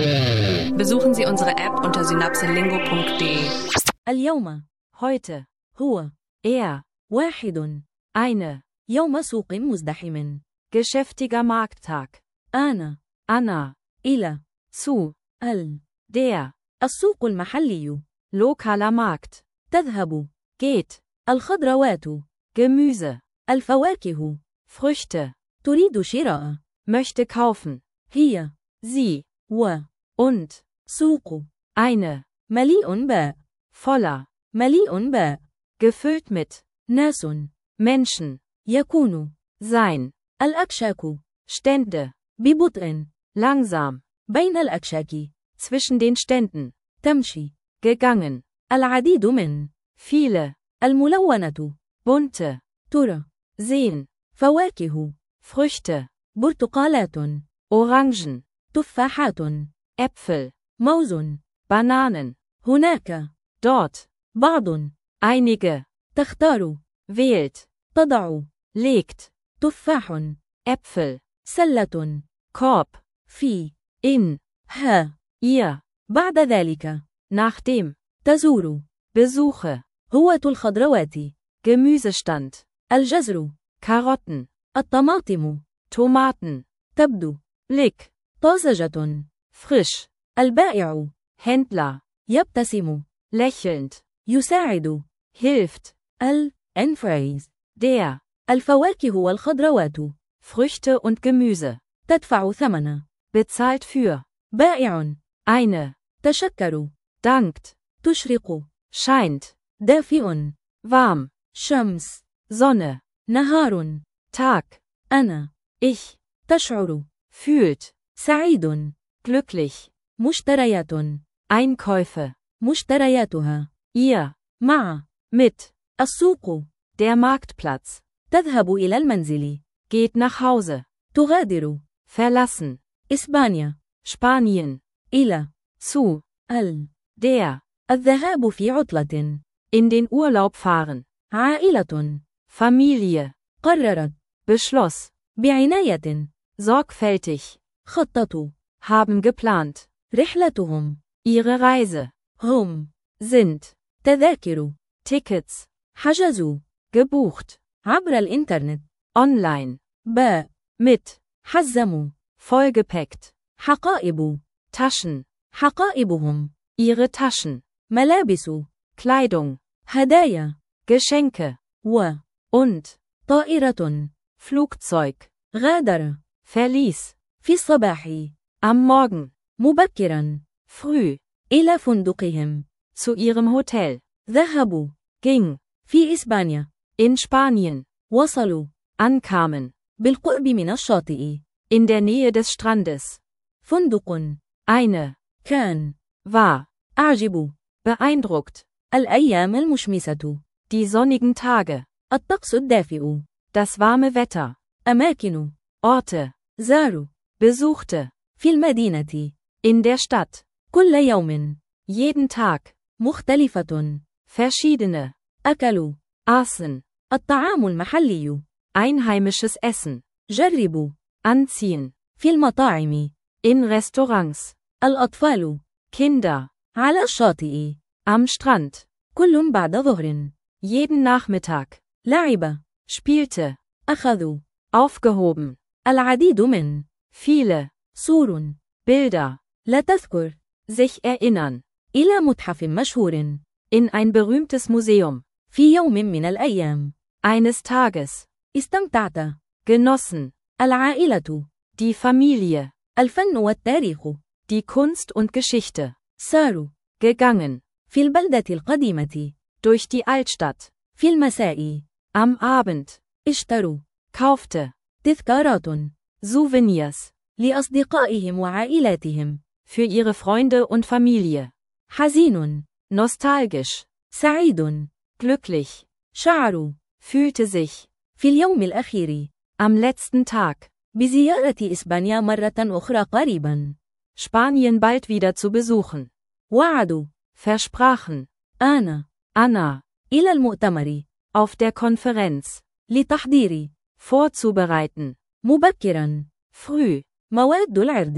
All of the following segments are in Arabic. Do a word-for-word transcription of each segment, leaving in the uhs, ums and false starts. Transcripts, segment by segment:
Besuchen Sie unsere App unter synapselingo punkt de. اليوم heute, هو er, واحد eine, يوم سوق مزدحم. geschäftiger Markttag, أنا Anna, إلى zu, ال der, السوق المحلي. lokaler Markt, تذهب geht, الخضروات Gemüse, الفواكه. Früchte, تريد شراء möchte kaufen, هي sie, و und, سوق eine, مليء باء voller, مليء باء gefüllt mit, ناس Menschen, يكون sein, الأكشاك Stände, ببطء langsam, بين الأكشاك. zwischen den Ständen, تمشي gegangen, العديد من viele, الملونة. bunte, ترى sehen, فواكه Früchte, برتقالات Orangen, تفاحات Äpfel, موز. Bananen, هناك dort, بعض einige, تختار wählt, تضع legt, تفاح Äpfel, سلة Korb, في in, ها. ihr, بعد ذلك nachdem, تزور Besuche, هوة الخضروات Gemüsestand, الجزر Karotten, الطماطم Tomaten, تبدو Blick, طازجة. frisch, البائع Händler, يبتسم lächelnd, يساعد hilft, ال انفرايز der, الفواكه والخضروات Früchte und Gemüse, تدفع ثمن bezahlt für, بائع eine, تشكر dankt, تشرق scheint, دافئ warm, شمس Sonne, نهار Tag, أنا ich, تشعر fühlt, سعيد glücklich, مشتريات Einkäufe, مشترياتها ihr, مع mit, السوق der Marktplatz, تذهب إلى المنزل geht nach Hause, تغادر verlassen, إسبانيا Spanien, إلى zu, ال der, الذهاب في عطلة in den Urlaub fahren, عائلة Familie, قررت beschloss, بعناية sorgfältig, خططوا haben geplant, رحلتهم ihre Reise, هم sind, تذاكر Tickets, حجزوا gebucht, عبر الإنترنت online, باء mit, حزموا vollgepackt, حقائب Taschen, حقائبهم ihre Taschen, ملابس Kleidung, هدايا Geschenke, و und, طائرة Flugzeug, غادر verließ, في الصباح am Morgen, مبكرا früh, إلى فندقهم zu ihrem Hotel, ذهبوا ging, في إسبانيا in Spanien, وصلوا ankamen, بالقرب من الشاطئ in der Nähe des Strandes, فندق eine, كان war, أعجب beeindruckt, الأيام المشمسة die sonnigen Tage, الطقس الدافئ das warme Wetter, أماكن Orte, زاروا besuchte, في المدينة in der Stadt, كل يوم jeden Tag, مختلفة verschiedene, أكلوا aßen, الطعام المحلي einheimisches Essen, جربوا anziehen, في المطاعم in Restaurants, الأطفال Kinder, على الشاطئ am Strand, كل بعد ظهر jeden Nachmittag, لعب spielte, أخذوا aufgehoben, العديد من viele, صور Bilder, لا تذكر sich erinnern, إلى متحف مشهور in ein berühmtes Museum, في يوم من الأيام eines Tages, استمتعت genossen, العائلة die Familie, الفن والتاريخ die Kunst und Geschichte, ساروا gegangen, في البلدة القديمة durch die Altstadt, في المساء am Abend, اشتروا kaufte, تذكارات Souvenirs, لأصدقائهم وعائلاتهم für ihre Freunde und Familie, حزين nostalgisch, سعيد glücklich, شعروا fühlte sich, في اليوم الأخير am letzten Tag, بزيارة إسبانيا مرة أخرى قريبا Spanien bald wieder zu besuchen, وعدوا versprachen, أنا Anna, إلى المؤتمر auf der Konferenz, لتحضير vorzubereiten, مبكرا früh, مواد العرض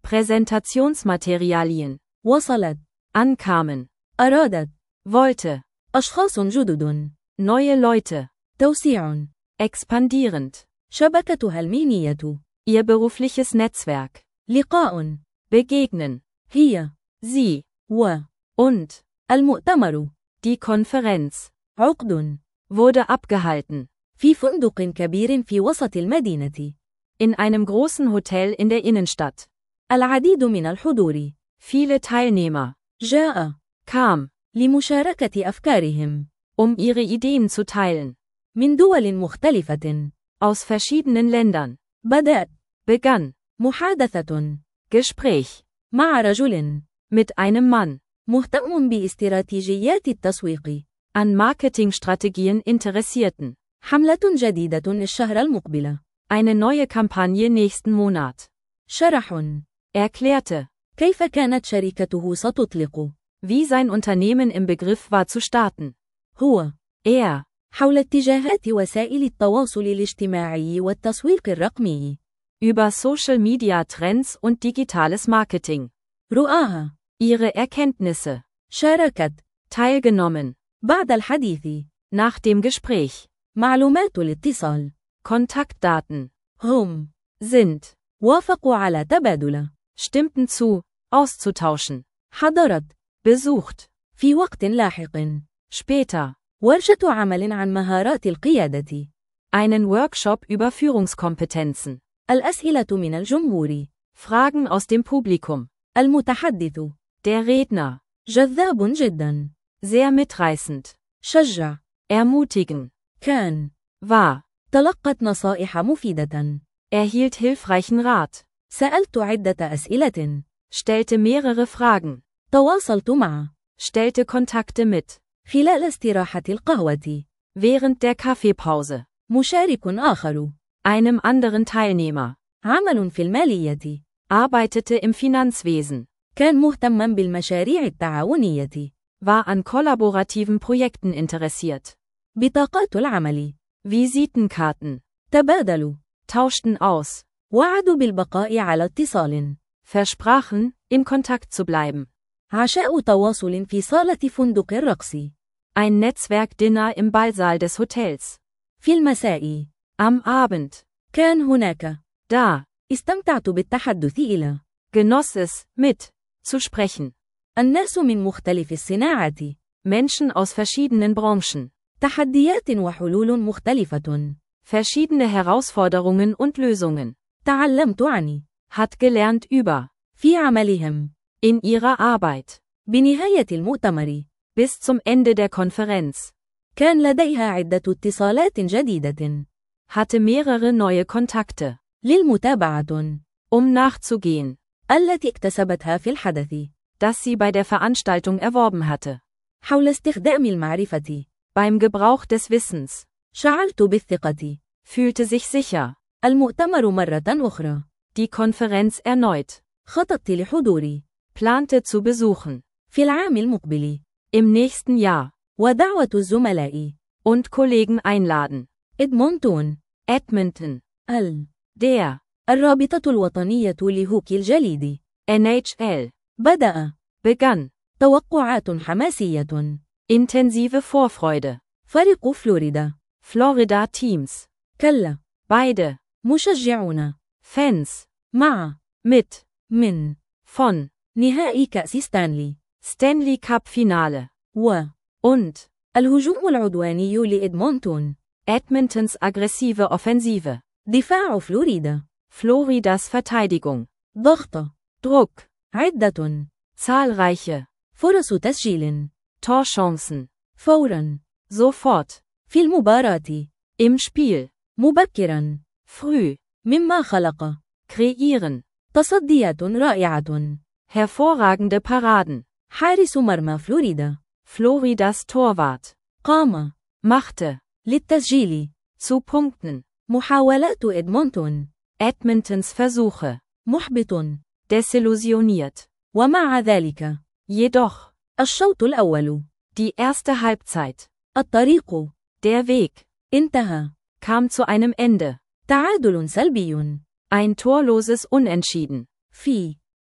Präsentationsmaterialien. وصلت. Ankamen. أرادت. Wollte. أشخاص جدد. Neue Leute. توسيع. Expandierend. شبكتها المهنية. Ihr berufliches Netzwerk. لقاء. Begegnen. هي. Sie. و. Und. المؤتمر. Die Konferenz. عقد. Wurde abgehalten. في فندق كبير في وسط المدينة. In einem großen Hotel in der Innenstadt. العديد من الحضور. Viele Teilnehmer. جاء. Kam. لمشاركة أفكارهم. Um ihre Ideen zu teilen. من دول مختلفة. Aus verschiedenen Ländern. بدأت. Begann. محادثة. Gespräch. مع رجل. Mit einem Mann. مهتم باستراتيجيات التسويق. An Marketingstrategien Interessierten. حملة جديدة الشهر المقبل. Eine neue Kampagne nächsten Monat. شرح. Erklärte. كيف كانت شركته ستطلق. Wie sein Unternehmen im Begriff war zu starten. هو. Er. حول اتجاهات وسائل التواصل الاجتماعي والتسويق الرقمي. Über Social Media Trends und digitales Marketing. رؤاها. Ihre Erkenntnisse. شاركت. Teilgenommen. بعد الحديث. Nach dem Gespräch. معلومات الاتصال. Kontaktdaten. هم. Sind. وافقوا على تبادل. Stimmten zu. Auszutauschen. حضرت. Besucht. في وقت لاحق. Später. ورشة عمل عن مهارات القيادة. Einen Workshop über Führungskompetenzen. الأسئلة من الجمهور. Fragen aus dem Publikum. المتحدث. Der Redner. جذاب جدا. Sehr mitreißend. شجع. Ermutigen. كان. War. تلقت نصائح مفيدة. Erhielt hilfreichen Rat. سألت عدة أسئلة. Stellte mehrere Fragen. تواصلت مع. Stellte Kontakte mit. خلال استراحة القهوة. Während der Kaffeepause. مشارك آخر. Einem anderen Teilnehmer. عمل في المالية. Arbeitete im Finanzwesen. كان مهتما بالمشاريع التعاونية. War an kollaborativen Projekten interessiert. بطاقات العمل. Visitenkarten. تبادلوا. Tauschten aus. وعدوا بالبقاء على اتصال. Versprachen, in Kontakt zu bleiben. عشاء تواصل في صالة فندق الرقص. Ein Netzwerkdinner im Ballsaal des Hotels. في المساء. Am Abend. كان هناك. Da. استمتعت بالتحدث إلى. Genoss es, mit. Zu sprechen. الناس من مختلف الصناعات. Menschen aus verschiedenen Branchen. تحديات وحلول مختلفة. Verschiedene Herausforderungen und Lösungen. تعلمت عن. Hat gelernt über. في عملهم. In ihrer Arbeit. بنهاية المؤتمر. Bis zum Ende der Konferenz. كان لديها عدة اتصالات جديدة. Hatte mehrere neue Kontakte. للمتابعة. Um nachzugehen. التي اكتسبتها في الحدث. Das sie bei der Veranstaltung erworben hatte. حول استخدام المعرفة. Beim Gebrauch des Wissens. شعرت بالثقة. Fühlte sich sicher. المؤتمر مرة أخرى. Die Konferenz erneut. خططت لحضوري. Plante zu besuchen. في العام المقبل. Im nächsten Jahr. ودعوة الزملاء. Und Kollegen einladen. إدمونتون. Edmonton. ال. Der. الرابطة الوطنية لهوكي الجليد. N H L. بدأ. Begann. توقعات حماسية. Intensive Vorfreude. فريق فلوريدا. Florida Teams. كلا. Beide. مشجعون. Fans. مع. Mit. من. Von. نهائي كأس ستانلي. Stanley Cup Finale. و. Und. الهجوم العدواني لإدمونتون. Edmontons aggressive Offensive. دفاع فلوريدا. Floridas Verteidigung. ضغط. Druck. عدة. Zahlreiche. فرص تسجيل. Torchancen. فورا. Sofort. في المباراة. Im Spiel. مبكرا. Früh. مما خلق. Kreieren. تصديات رائعة. Hervorragende Paraden. حارس مرمى فلوريدا. Floridas Torwart. قام. Machte. للتسجيل. Zu punkten. محاولات إدمونتون. Edmontons Versuche. محبط. Desillusioniert. ومع ذلك. Jedoch. الشوط الأول. Die erste Halbzeit. الطريق. Der Weg. انتهى. Kam zu einem Ende. تعادل سلبي. Ein torloses Unentschieden. في.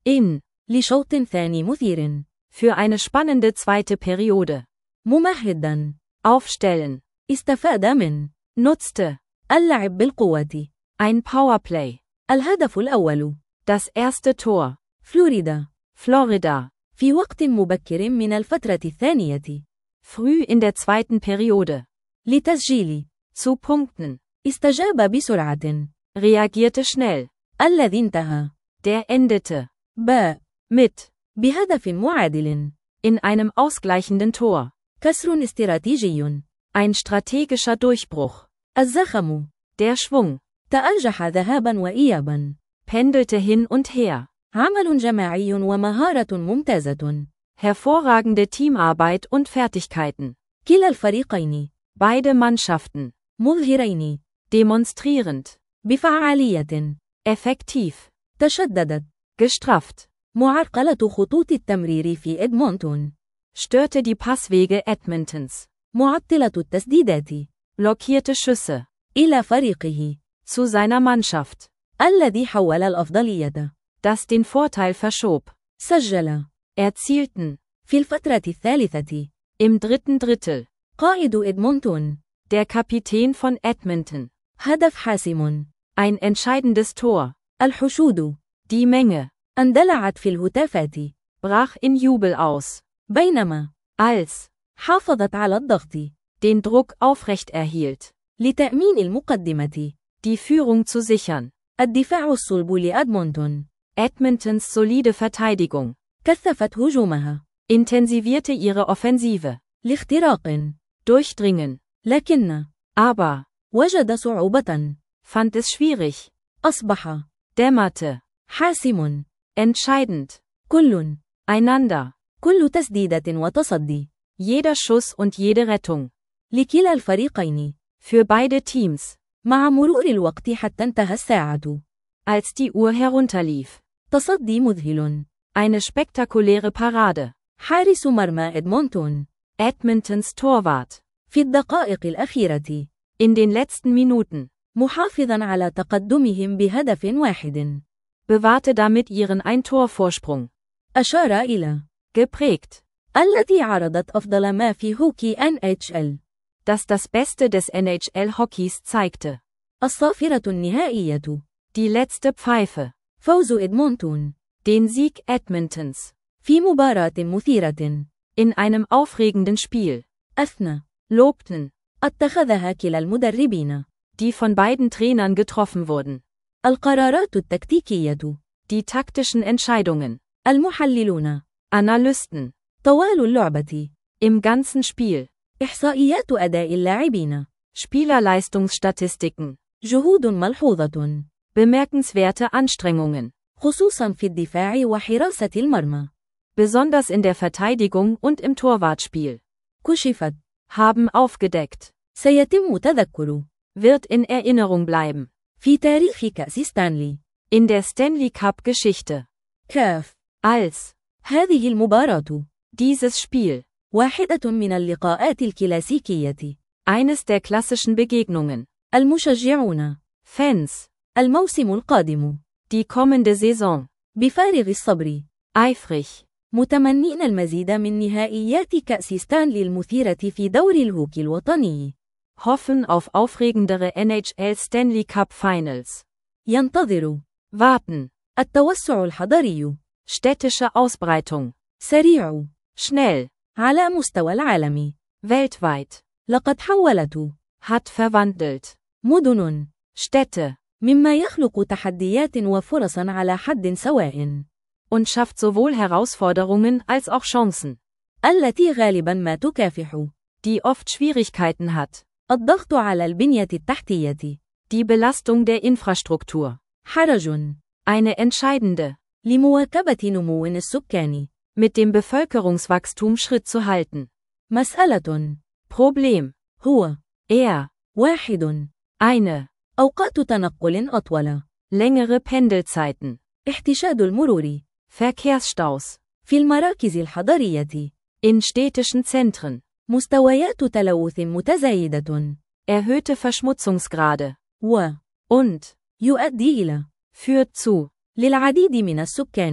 In. لشوط ثاني مثير. Für eine spannende zweite Periode. ممهدا. Aufstellen. استفاد من. Nutzte. اللعب بالقوة. Ein Powerplay. الهدف الأول. Das erste Tor. فلوريدا. Florida. في وقت مبكر من الفترة الثانية. Früh in der zweiten Periode. لتسجيل. Zu punkten. استجاب بسرعة. Reagierte schnell. الذي انتهى. Der endete. باء. Mit. بهدف معادل. In einem ausgleichenden Tor. كسر استراتيجي. Ein strategischer Durchbruch. الزخم. Der Schwung. تأرجح ذهابا وإيابا. Pendelte hin und her. عمل جماعي ومهارة ممتازة. Hervorragende Teamarbeit und Fertigkeiten. كلا الفريقين. Beide Mannschaften. مظهرين. Demonstrierend. بفعالية. Effektiv. تشددت. Gestrafft. معرقلة خطوط التمرير في إدمونتون. Störte die Passwege Edmontons. معطلة التسديدات. Blockierte Schüsse. إلى فريقه. Zu seiner Mannschaft. الذي حول الأفضلية. Das den Vorteil verschob. سجل. Erzielten. في الفترة الثالثة. Im dritten Drittel. قائد إدمونتون. Der Kapitän von Edmonton. هدف حاسم. Ein entscheidendes Tor. الحشود. Die Menge. اندلعت في الهتافات. Brach in Jubel aus. بينما. Als. حافظت على الضغط. Den Druck aufrecht erhielt. لتأمين المقدمة. Die Führung zu sichern. الدفاع الصلب لأدمونتون. Edmontons solide Verteidigung. كثفت هجومها. Intensivierte ihre Offensive. لاختراق. Durchdringen. لكن. Aber. وجد صعوبة. Fand es schwierig. أصبح. Dämmerte. حاسم. Entscheidend. كل. Einander. كل تسديدة وتصدي. Jeder Schuss und jede Rettung. لكلا الفريقين. Für beide Teams. مع مرور الوقت حتى انتهى الساعة. Als die Uhr herunterlief. تصدي مذهل. Eine spektakuläre Parade. حارس مرمى إدمونتون. Edmontons Torwart. في الدقائق الأخيرة. In den letzten Minuten. محافظا على تقدمهم بهدف واحد. Bewahrte damit ihren Ein-Tor-Vorsprung. أشار إلى. Geprägt. التي عرضت أفضل ما في هوكي إن إتش إل. Das das Beste des N H L-Hockeys zeigte. الصافرة النهائية. Die letzte Pfeife. فوز إدمونتون. Den Sieg Edmontons. في مباراة مثيرة. In einem aufregenden Spiel. أثنى. Lobten. اتخذها كلا المدربين. Die von beiden Trainern getroffen wurden. القرارات التكتيكية. Die taktischen Entscheidungen. المحللون. Analysten. طوال اللعبة. Im ganzen Spiel. إحصائيات أداء اللاعبين. Spielerleistungsstatistiken. جهود ملحوظة. Bemerkenswerte Anstrengungen. خصوصا في الدفاع وحراسة المرمى. Besonders in der Verteidigung und im Torwartspiel. كشفت. Haben aufgedeckt. سيتم تذكر. Wird in Erinnerung bleiben. في تاريخ كأس ستانلي. In der Stanley Cup Geschichte. كاف. Als. هذه المباراة. Dieses Spiel. واحدة من اللقاءات الكلاسيكية. Eines der klassischen Begegnungen. المشجعون. Fans. الموسم القادم. Die kommende Saison. بفارغ الصبر. Eifrig. متمنين المزيد من نهائيات كأس ستانلي المثيرة في دور الهوكي الوطني. Hoffen auf aufregendere N H L Stanley Cup Finals. ينتظر. Warten. التوسع الحضري. Städtische Ausbreitung. سريع. Schnell. على مستوى العالم. Weltweit. لقد حولت. Hat verwandelt. مدن. Städte. مما يخلق تحديات وفرصا على حد سواء. Und schafft sowohl Herausforderungen als auch Chancen. التي غالبا ما تكافح. Die oft Schwierigkeiten hat. الضغط على البنية التحتية. Die Belastung der Infrastruktur. حرج. Eine entscheidende. لمواكبة نمو السكان. Mit dem Bevölkerungswachstum Schritt zu halten. مسألة. Problem. هو. Er. واحد. Eine. أوقات تنقل أطول. Längere Pendelzeiten. احتشاد المرور. Verkehrsstaus. في المراكز الحضرية. In städtischen Zentren. مستويات تلوث متزايدة. Erhöhte Verschmutzungsgrade. و. Und. يؤدي إلى. Führt zu. للعديد من السكان.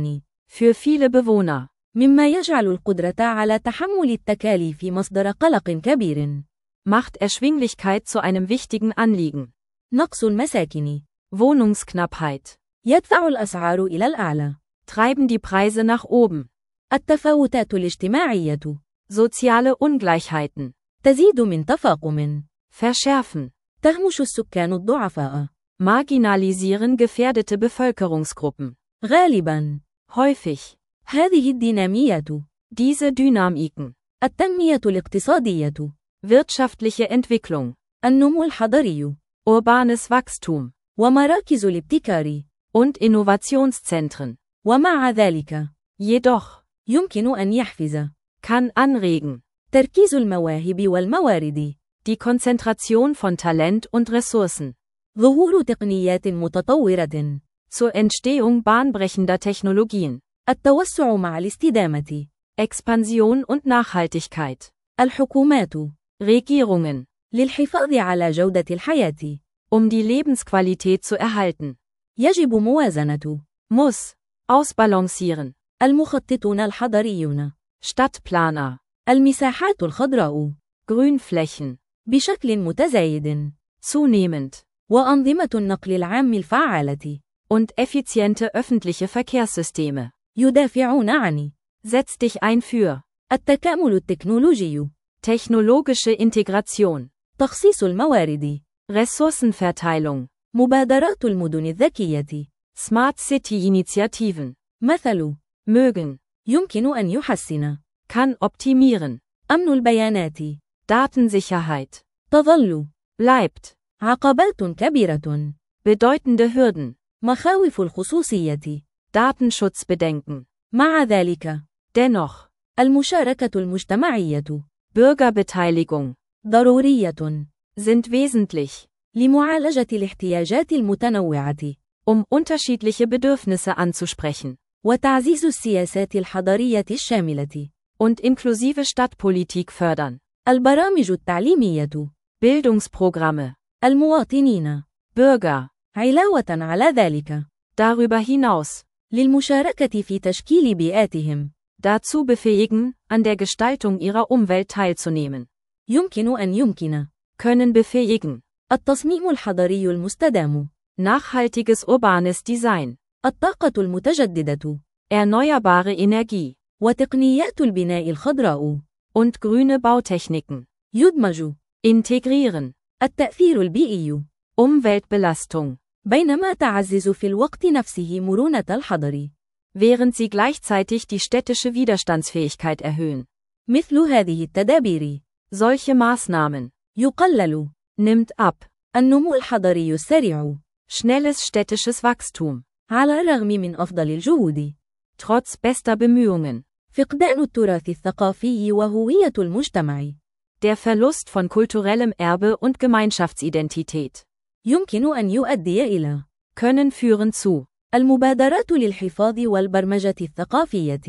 Für viele Bewohner. مما يجعل القدرة على تحمل التكاليف مصدر قلق كبير. Macht Erschwinglichkeit zu einem wichtigen Anliegen. نقص المساكن. Wohnungsknappheit. يدفع الأسعار إلى الأعلى. Treiben die Preise nach oben. التفاوتات الاجتماعية. Soziale Ungleichheiten. تزيد من تفاقم. Verschärfen. تهمش السكان الضعفاء. Marginalisieren gefährdete Bevölkerungsgruppen. غالباً. Häufig. هذه الديناميات. Diese Dynamiken. التنمية الاقتصادية. Wirtschaftliche Entwicklung. النمو الحضري. Urbanes Wachstum. ومراكز الابتكار. Und Innovationszentren. ومع ذلك. Jedoch. يمكن أن يحفز. Kann anregen. تركيز المواهب والموارد. Die Konzentration von Talent und Ressourcen. ظهور تقنيات متطورة. Zur Entstehung bahnbrechender Technologien. التوسع مع الاستدامة. Expansion und Nachhaltigkeit. الحكومات. Regierungen. للحفاظ على جودة الحياة. Um die Lebensqualität zu erhalten. يجب موازنة. Muss. Ausbalancieren. المخططون الحضريون. Stadtplaner. المساحات الخضراء. Grünflächen. بشكل متزايد. Zunehmend. وأنظمة النقل العام الفعالة. Und effiziente öffentliche Verkehrssysteme. يدافعون عن. Setz dich ein für. التكامل التكنولوجي. Technologische Integration. تخصيص الموارد. Ressourcenverteilung. مبادرات المدن الذكية. Smart City Initiativen. مثل. Mögen. يمكن أن يحسن. Kann optimieren. أمن البيانات. Datensicherheit. تظل. Bleibt. عقبات كبيرة. Bedeutende Hürden. مخاوف الخصوصية. Datenschutzbedenken. مع ذلك. Dennoch. المشاركة المجتمعية. Bürgerbeteiligung. ضرورية. Sind wesentlich. لمعالجة الاحتياجات المتنوعة. Um unterschiedliche Bedürfnisse anzusprechen. وتعزيز السياسات الحضرية الشاملة. Und inklusive Stadtpolitik fördern. البرامج التعليمية. Bildungsprogramme. المواطنين. Bürger. علاوة على ذلك. Darüber hinaus. للمشاركة في تشكيل بيئاتهم. Dazu befähigen, an der Gestaltung ihrer Umwelt teilzunehmen. يمكن أن يمكن. Können befähigen. التصميم الحضري المستدام. Nachhaltiges urbanes Design. الطاقة المتجددة. Erneuerbare Energie. وتقنيات البناء الخضراء. Und grüne Bautechniken. يدمج. Integrieren. التأثير البيئي. Umweltbelastung. بينما تعزز في الوقت نفسه مرونة الحضر. Während sie gleichzeitig die städtische Widerstandsfähigkeit erhöhen. مثل هذه التدابير. Solche Maßnahmen. يقلل. Nimmt ab. النمو الحضري السريع. Schnelles städtisches Wachstum. على الرغم من أفضل الجهود. Trotz bester Bemühungen. فقدان التراث الثقافي وهوية المجتمع. Der Verlust von kulturellem Erbe und Gemeinschaftsidentität. يمكن أن يؤدي إلى. Können führen zu. المبادرات للحفاظ والبرمجة الثقافية.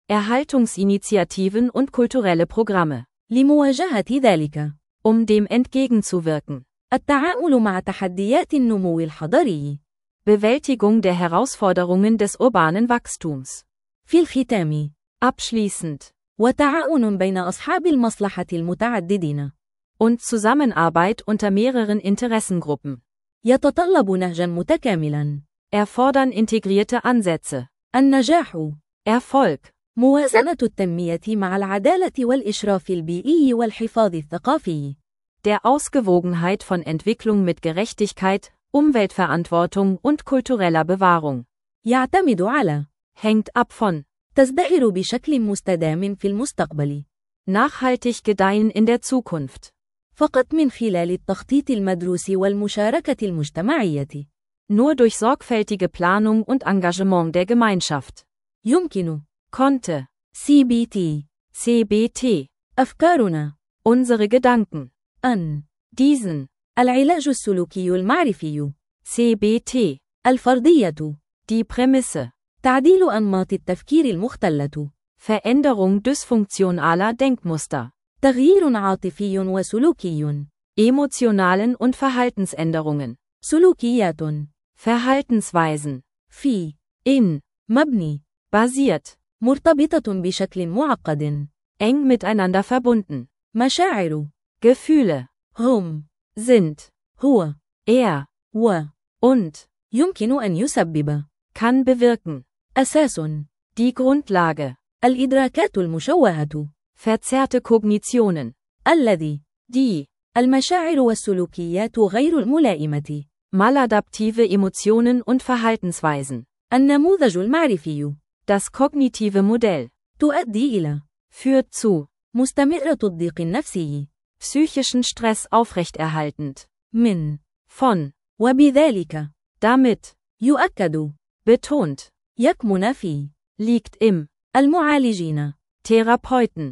Erhaltungsinitiativen und kulturelle Programme. لمواجهة ذلك. Um dem entgegenzuwirken. التعامل مع تحديات النمو الحضري. Bewältigung der Herausforderungen des urbanen Wachstums. في الختام. Abschließend. وتعاون بين أصحاب المصلحة المتعددين. Und Zusammenarbeit unter mehreren Interessengruppen. يتطلب نهجا متكاملا. Erfordern integrierte Ansätze. النجاح. Erfolg. موازنة التنمية مع العدالة والإشراف البيئي والحفاظ الثقافي. Der Ausgewogenheit von Entwicklung mit Gerechtigkeit, Umweltverantwortung und kultureller Bewahrung. يعتمد على. Hängt ab von. تزدهر بشكل مستدام في المستقبل. Nachhaltig gedeihen in der Zukunft. فقط من خلال التخطيط المدروس والمشاركة المجتمعية. Nur durch sorgfältige Planung und Engagement der Gemeinschaft. يمكن. Konnte. سي بي تي. C B T. أفكارنا. Unsere Gedanken. أن. Diesen. العلاج السلوكي المعرفي. C B T. الفرضية. Die Prämisse. تعديل أنماط التفكير المختلة. Veränderung dysfunktionaler Denkmuster. تغيير عاطفي وسلوكي. Emotionalen und Verhaltensänderungen. سلوكيات. Verhaltensweisen. في. In. مبني. basiert, مرتبطة بشكل معقد. eng miteinander verbunden. مشاعر Gefühle هم sind هو er و und يمكن أن يسبب kann bewirken. أساس Die Grundlage. الإدراكات المشوهة Verzerrte Kognitionen. الذي Die المشاعر والسلوكيات غير الملائمة. maladaptive Emotionen und Verhaltensweisen. النموذج المعرفي Das kognitive Modell تؤدي إلى führt zu مستمرة الضيق النفسي psychischen Stress aufrechterhaltend. من Von وبذلك damit يؤكد betont يكمن في liegt im المعالجين Therapeuten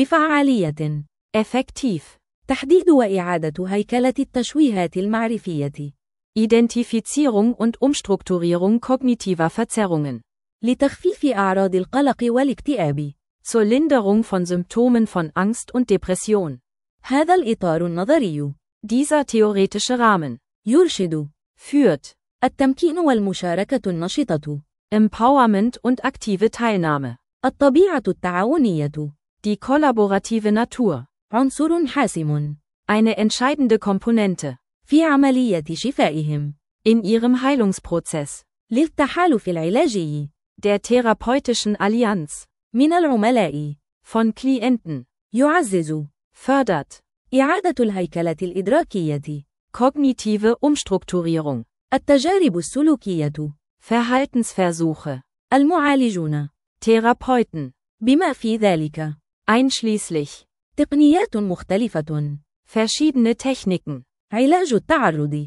بفعالية effektiv. تحديد وإعادة هيكلة التشويهات المعرفية Identifizierung und Umstrukturierung kognitiver Verzerrungen. لتخفيف أعراض القلق والاكتئاب. Zur Linderung von Symptomen von Angst und Depression. هذا الإطار النظري Dieser theoretische Rahmen يرشد führt التمكين والمشاركة النشطة، Empowerment und aktive Teilnahme. الطبيعة التعاونية، Die kollaborative Natur. عنصر حاسم Eine entscheidende Komponente في عملية شفائهم. in ihrem Heilungsprozess. للتحالف العلاجي Der therapeutischen Allianz. من العملاء Von Klienten. يعزز Fördert إعادة الهيكلة الإدراكية، kognitive Umstrukturierung. التجارب السلوكية، Verhaltensversuche. المعالجون، Therapeuten. بما في ذلك Einschließlich تقنيات مختلفة، verschiedene Techniken. علاج التعرض،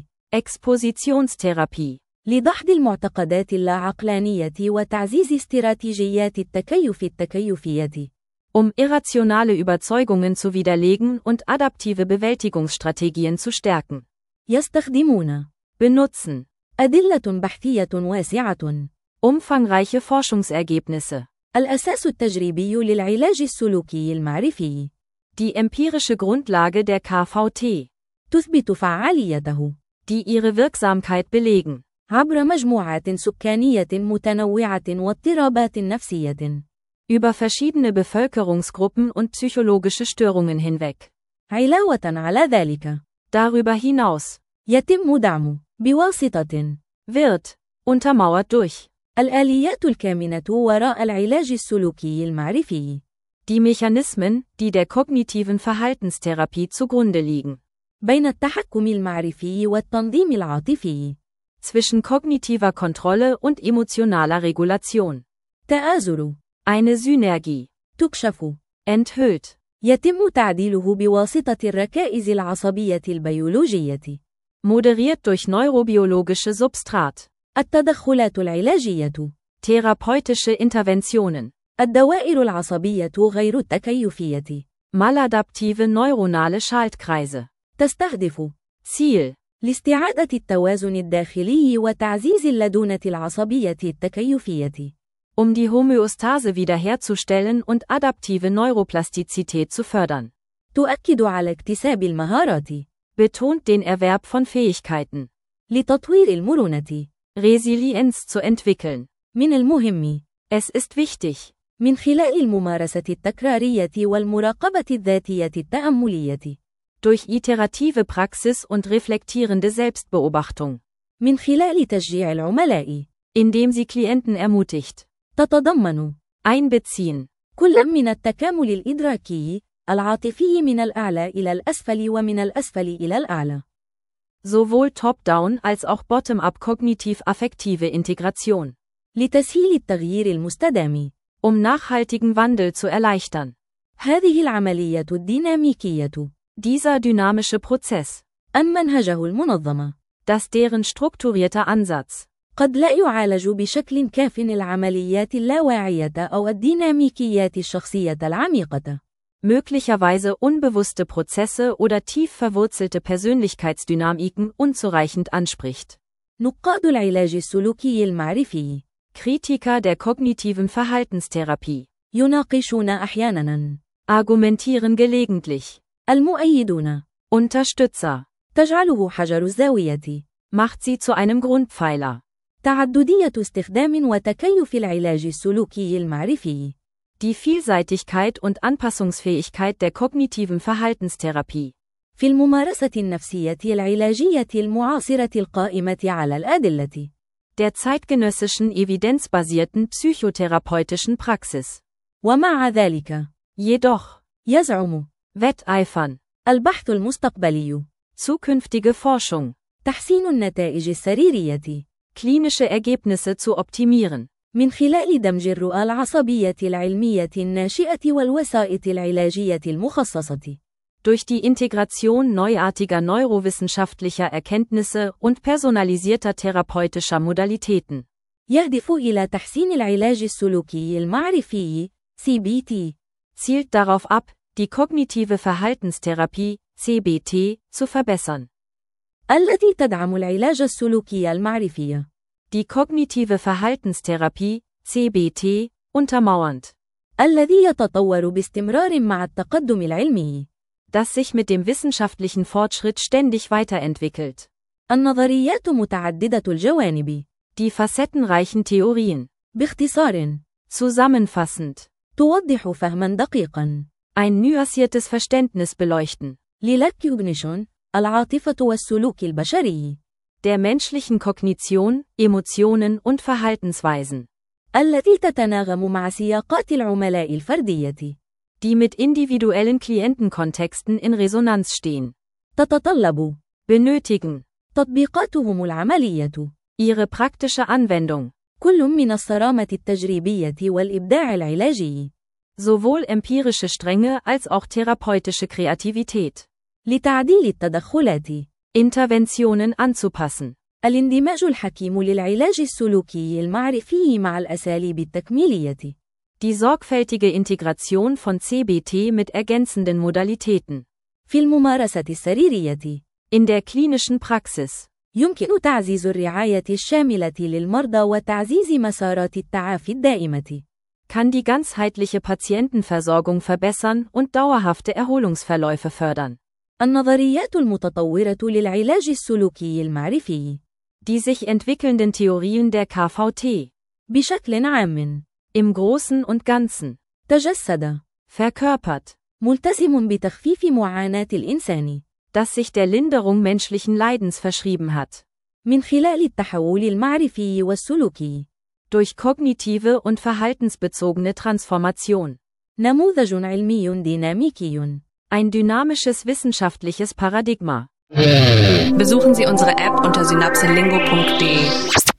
Expositionstherapie. لدحض المعتقدات اللاعقلانية وتعزيز استراتيجيات التكيف التكيفية، Um irrationale Überzeugungen zu widerlegen und adaptive Bewältigungsstrategien zu stärken. يستخدمون Benutzen أدلة بحثية واسعة. umfangreiche Forschungsergebnisse. الأساس التجريبي للعلاج السلوكي المعرفي Die empirische Grundlage der K V T, تثبت فعاليته die ihre Wirksamkeit belegen. عبر مجموعات سكانية متنوعة واضطرابات نفسية، Über verschiedene Bevölkerungsgruppen und psychologische Störungen hinweg. علاوة على ذلك Darüber hinaus يتم دعم بواسطة wird untermauert durch الآليات الكامنة وراء العلاج السلوكي المعرفي، die Mechanismen, die der kognitiven Verhaltenstherapie zugrunde liegen. بين التحكم المعرفي والتنظيم العاطفي، Zwischen kognitiver Kontrolle und emotionaler Regulation. تآزر، Eine Synergie. تكشف، Enthüllt. يتم تعديله بواسطة الركائز العصبية البيولوجية، Moderiert durch neurobiologische Substrat. التدخلات العلاجية، Therapeutische Interventionen. الدوائر العصبية غير التكيفية، Maladaptive neuronale Schaltkreise. تستهدف Ziel. لاستعادة التوازن الداخلي وتعزيز اللدونة العصبية التكيفية، Um die Homöostase wiederherzustellen und adaptive Neuroplastizität zu fördern. تؤكد على اكتساب المهارات، Betont den Erwerb von Fähigkeiten. لتطوير المرونة. Resilienz zu entwickeln. من المهم Es ist wichtig, من خلال الممارسة التكرارية والمراقبة الذاتية التأملية، durch iterative Praxis und reflektierende Selbstbeobachtung, من خلال تشجيع العملاء، indem sie Klienten ermutigt, تتضمن einbeziehen, كل من التكامل الإدراكي، العاطفي من الأعلى إلى الأسفل ومن الأسفل إلى الأعلى، sowohl top-down als auch bottom-up kognitiv-affektive Integration, لتسهيل التغيير المستدام، um nachhaltigen Wandel zu erleichtern. هذه العملية الديناميكية، Dieser dynamische Prozess, أن منهجه المنظم، dass deren strukturierter Ansatz, قد لا يعالج بشكل كاف العمليات اللاواعية أو الديناميكيات الشخصية العميقة. möglicherweise unbewusste Prozesse oder tief verwurzelte Persönlichkeitsdynamiken unzureichend anspricht. نقاد العلاج السلوكي المعرفي، Kritiker der kognitiven Verhaltenstherapie, يناقشون أحياناً، argumentieren gelegentlich, المؤيدون، Unterstützer, تجعله حجر الزاوية، macht sie zu einem Grundpfeiler. تعددية استخدام وتكيف العلاج السلوكي المعرفي. Die Vielseitigkeit und Anpassungsfähigkeit der kognitiven Verhaltenstherapie. في الممارسة النفسية العلاجية المعاصرة القائمة على الأدلة. Der zeitgenössischen evidenzbasierten psychotherapeutischen Praxis. ومع ذلك، Jedoch, يزعم wetteifern, البحث المستقبلي، zukünftige Forschung, تحسين النتائج السريرية، klinische Ergebnisse zu optimieren, من خلال دمج الرؤى العصبية العلمية الناشئة والوسائط العلاجية المخصصة. durch die Integration neuartiger neurowissenschaftlicher Erkenntnisse und personalisierter therapeutischer Modalitäten. يهدف إلى تحسين العلاج السلوكي المعرفي C B T. Zielt darauf ab, die kognitive Verhaltenstherapie C B T zu verbessern. التي تدعم العلاج السلوكي المعرفي. Die kognitive Verhaltenstherapie C B T untermauernd. الذي يتطور باستمرار مع التقدم العلمي. Das sich mit dem wissenschaftlichen Fortschritt ständig weiterentwickelt. النظريات متعددة الجوانب. Die facettenreichen Theorien. باختصار. Zusammenfassend. توضح فهما دقيقا. Ein nuanciertes Verständnis beleuchten. للكوغنيشن، العاطفة والسلوك البشري. Der menschlichen Kognition, Emotionen und Verhaltensweisen. التي تتناغم مع سياقات العملاء الفردية. Die mit individuellen Klientenkontexten in Resonanz stehen. تتطلب. Benötigen. تطبيقاتهم العملية. Ihre praktische Anwendung. كل من الصرامة التجريبية والإبداع العلاجي. Sowohl empirische Strenge als auch therapeutische Kreativität. لتعديل التدخلات. Interventionen anzupassen. الاندماج الحكيم للعلاج السلوكي المعرفي مع الأساليب التكميلية. Die sorgfältige Integration von C B T mit ergänzenden Modalitäten. في الممارسة السريرية. In der klinischen Praxis. يمكن تعزيز الرعاية الشاملة للمرضى وتعزيز مسارات التعافي الدائمة. Kann die ganzheitliche Patientenversorgung verbessern und dauerhafte Erholungsverläufe fördern. النظريات المتطورة للعلاج السلوكي المعرفي. Die sich entwickelnden Theorien der K V T. بشكل عام. Im Großen und Ganzen. تجسد. Verkörpert. ملتزم بتخفيف معاناة الإنسان. Das sich der Linderung menschlichen Leidens verschrieben hat. من خلال التحول المعرفي والسلوكي. Durch kognitive und verhaltensbezogene Transformation. نموذج علمي ديناميكي. Ein dynamisches wissenschaftliches Paradigma. Besuchen Sie unsere App unter synapselingo punkt de.